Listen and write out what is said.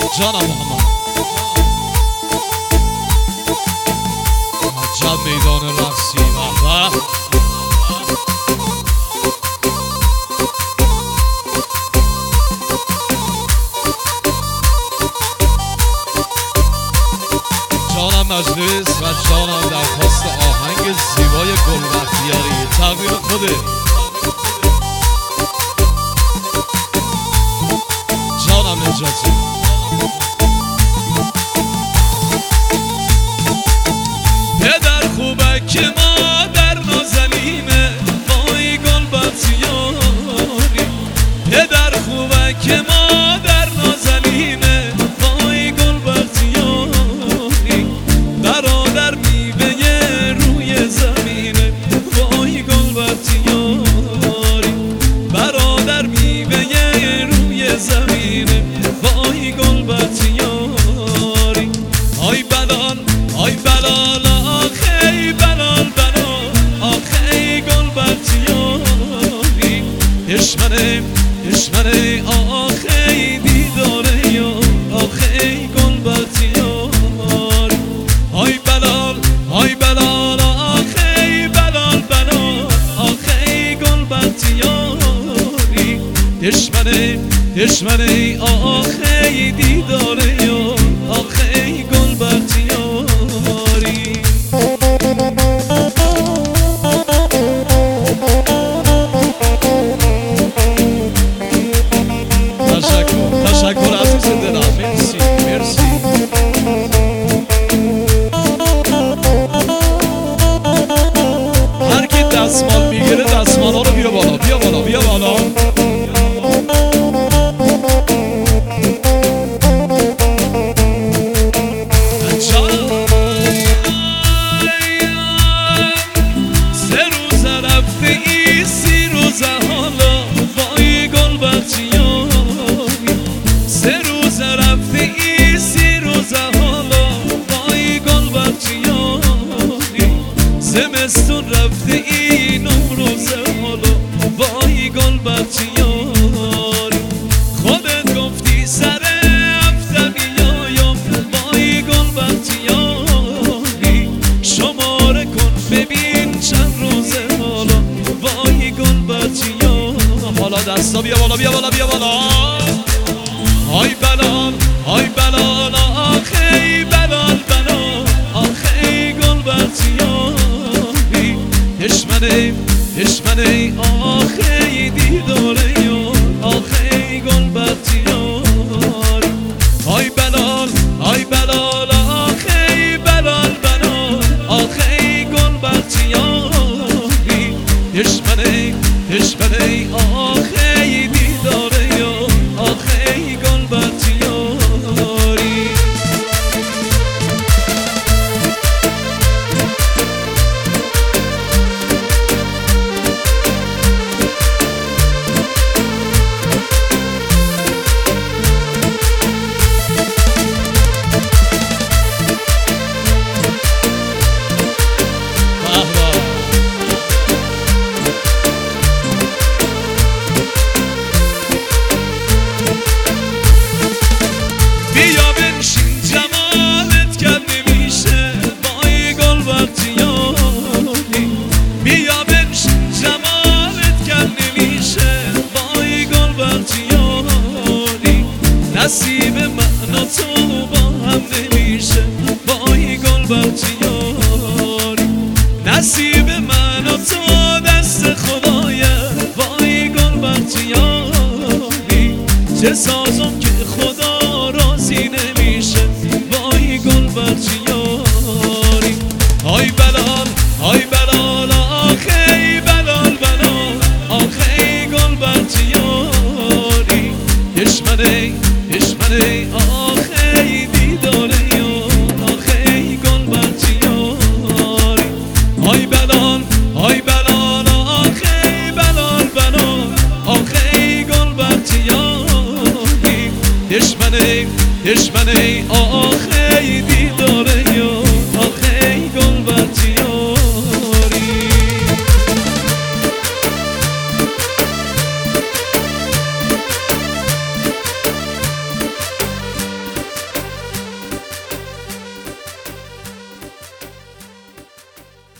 جانم محمد عجب میدان رقصی و جانم مجلس و جانم درخواست آهنگ زیبای گلبختیاری تقدیم خوده جانم نجاتی. پدر خوبه که مادر نازنینه وای گلبختیاری. پدر خوبه که مادر نازنینه وای گلبختیاری. برادر میوه روی زمینه وای گلبختیاری. برادر میوه روی زمینه وای گلبختیاری. آی بلال آی بلال آخی بلال بلال آخی گلبختیاری. دشمنه دشمنه آخی دیداره یا آخی گلبختیاری. آی بلال آی بلال آخی بلال بلال آخی گلبختیاری. دشمنه دشمنه آخی دیداره یا آخی گلبختیاری. تشکر عزیز دلم. مرسی مرسی. هر کی دستمال میگیره دستمال ها رو بیا بالا بیا بالا بیا بالا. سه روز رفته ای سی روز حالا وای گلبختیاری. سه روز رفته ای سی روز حالا وای گلبختیاری. زمستون رفته ای نه روز حالا وای گلبختیاری. خودت گفتی سر هفته بیایم وای گلبختیاری. شماره کن ببین چند روزه حالا وای گلبختیاری. حالا دستا بیا بالا بیا بالا بیا بالا. آی بلال آی بلال آخی بلال بلال آخی گلبختیاری. دشمنه دشمنه آخی دیداره یا آخی گلبختیاری. آی بلال آی بلال آخی بلال بلال آخی گلبختیاری. دشمنه دشمنه آخی دیداره یا آخی گلبختیاری. بیا بنشین جمالت کم نمیشه وای گلبختیاری. بیا بنشین جمالت کم نمیشه وای گلبختیاری. نصیب من و تو با هم نمیشه وای گلبختیاری. نصیب من و تو دست خدایه وای گلبختیاری. چه سازم که خدا راضی نمیشه وای گلبختیاری. آی بلال آی بلال آخی بلال بلال آخی گلبختیاری. دشمنه دشمنه آخی دیداره یا آخی گلبختیاری. آی بلال آی بلال آخی بلال بلال آخی گلبختیاری. دشمنه دشمنه آخی